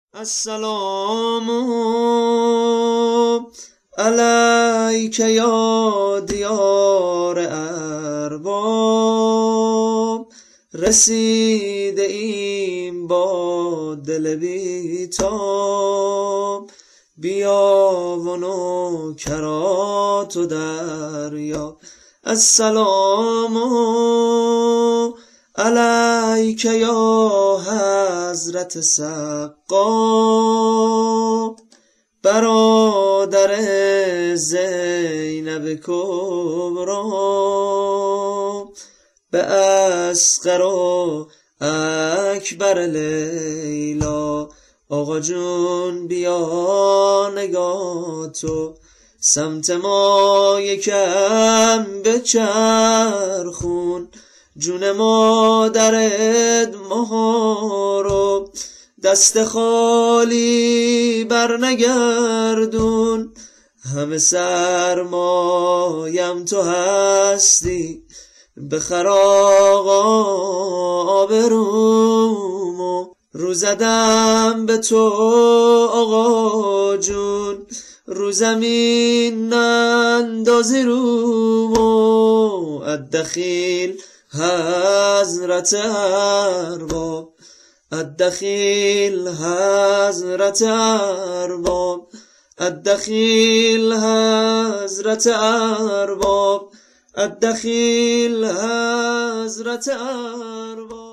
السلام علیک یا دیار ارباب، رسیده ایم با دل بیتاب. بیا و نوکرات و دریا. السلام علیک یا حضرت سقا، برادر زینب کبرا. به اصغر و اکبر لیلا، آقا جون بیا نگاه تو، سمت ما یکم بچرخون. جون مادرت مهارو، دست خالی بر نگردون. همه سرمایم تو هستی، بخر آقا آبرومو. رو زدم به تو آقا جون، رو زمین نندازی رومو. الدخیل حضرت ارباب، الدخیل حضرت ارباب، الدخیل حضرت ارباب، الدخیل حضرت ارباب.